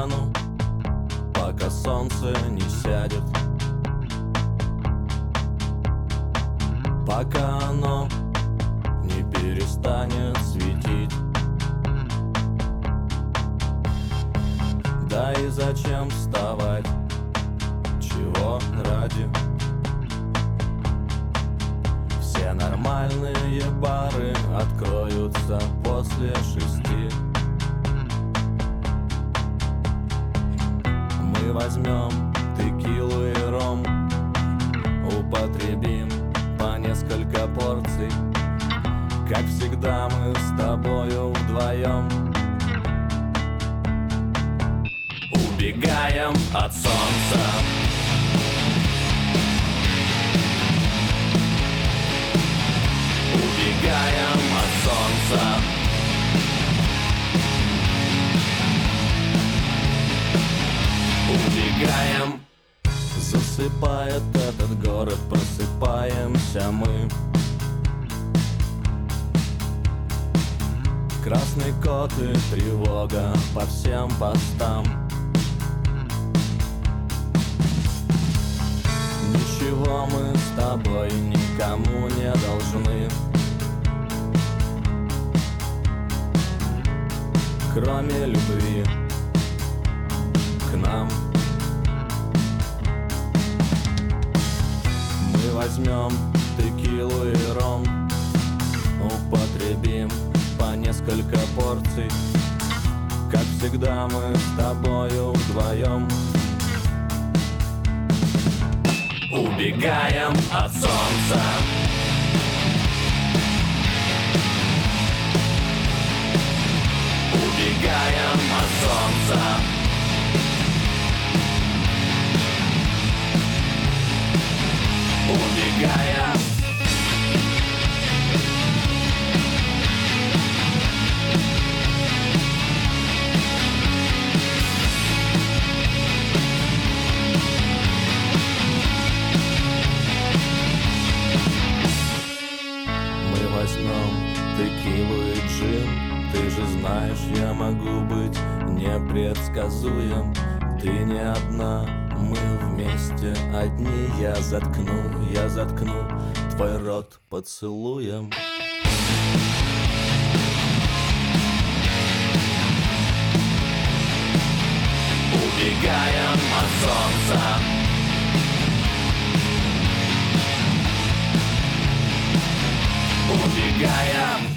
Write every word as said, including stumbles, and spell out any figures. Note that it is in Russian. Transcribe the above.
океану, пока солнце не сядет, пока оно не перестанет светить. Да и зачем вставать, чего ради? Все нормальные бары откроются после шести. Мы возьмем текилу и ром, употребим по несколько порций. Как всегда мы с тобою вдвоем убегаем от солнца. Убегаем от солнца. Убегаем. Засыпает этот город, просыпаемся мы. Красный кот и тревога по всем постам. Ничего мы с тобой никому не должны, кроме любви к нам. Мы возьмем текилу и ром, употребим по несколько порций. Как всегда мы с тобою вдвоем убегаем от солнца. Убегаем от солнца. Убегаем. Возьмем текилу и джин. Ты же знаешь, я могу быть непредсказуем. Ты не одна, мы вместе одни. Я заткну, я заткну твой рот поцелуем. Убегаем от солнца. Убегаем.